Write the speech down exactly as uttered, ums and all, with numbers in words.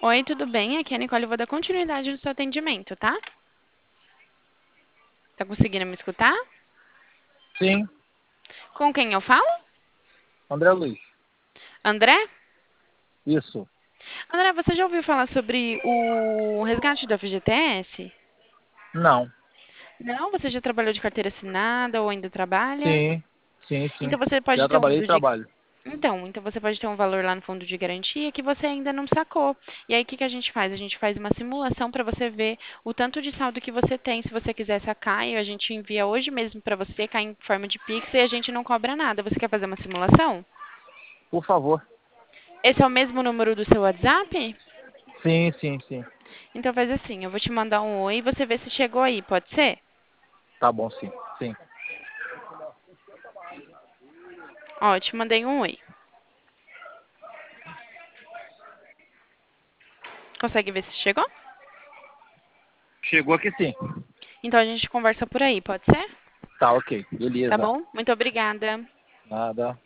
Oi, tudo bem? Aqui é a Nicole, eu vou dar continuidade no seu atendimento, tá? Tá conseguindo me escutar? Sim, Com quem eu falo? André Luiz. André? Isso. André, você já ouviu falar sobre o resgate da F G T S? Não. Não? Você já trabalhou de carteira assinada ou ainda trabalha? Sim, sim, sim. Então você pode Já ter um trabalhei e fundo de trabalho. Então, então você pode ter um valor lá no fundo de garantia que você ainda não sacou. E aí o que que a gente faz? A gente faz uma simulação para você ver o tanto de saldo que você tem. Se você quiser sacar, e a gente envia hoje mesmo para você, cai em forma de Pix e a gente não cobra nada. Você quer fazer uma simulação? Por favor. Esse é o mesmo número do seu WhatsApp? Sim, sim, sim. Então faz assim, eu vou te mandar um oi e você vê se chegou aí, pode ser? Tá bom, sim. Sim. Ó, eu te mandei um oi. Consegue ver se chegou? Chegou aqui sim. Então a gente conversa por aí, pode ser? Tá, ok. Tá Beleza. bom? Muito obrigada. Nada.